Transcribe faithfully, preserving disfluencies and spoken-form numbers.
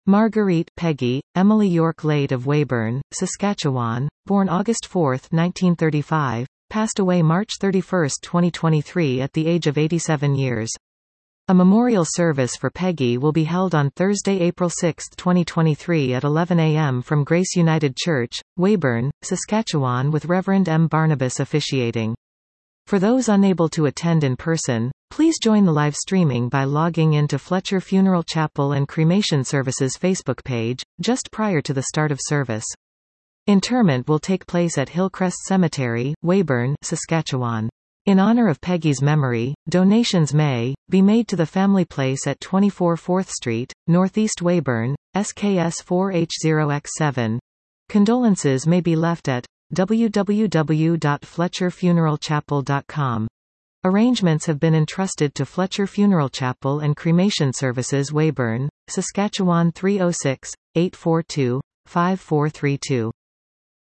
Marguerite Peggy, Emily York Lade of Weyburn, Saskatchewan, born August fourth nineteen thirty-five, passed away March thirty-first twenty twenty-three at the age of eighty-seven years. A memorial service for Peggy will be held on Thursday, April sixth twenty twenty-three at eleven a m from Grace United Church, Weyburn, Saskatchewan, with Reverend M. Barnabas officiating. For those unable to attend in person, please join the live streaming by logging into Fletcher Funeral Chapel and Cremation Services Facebook page, just prior to the start of service. Interment will take place at Hillcrest Cemetery, Weyburn, Saskatchewan. In honor of Peggy's memory, donations may be made to the family place at twenty-four fourth Street, Northeast Weyburn, S K S four H zero X seven. Condolences may be left at w w w dot fletcher funeral chapel dot com. Arrangements have been entrusted to Fletcher Funeral Chapel and Cremation Services, Weyburn, Saskatchewan three oh six, eight four two, five four three two.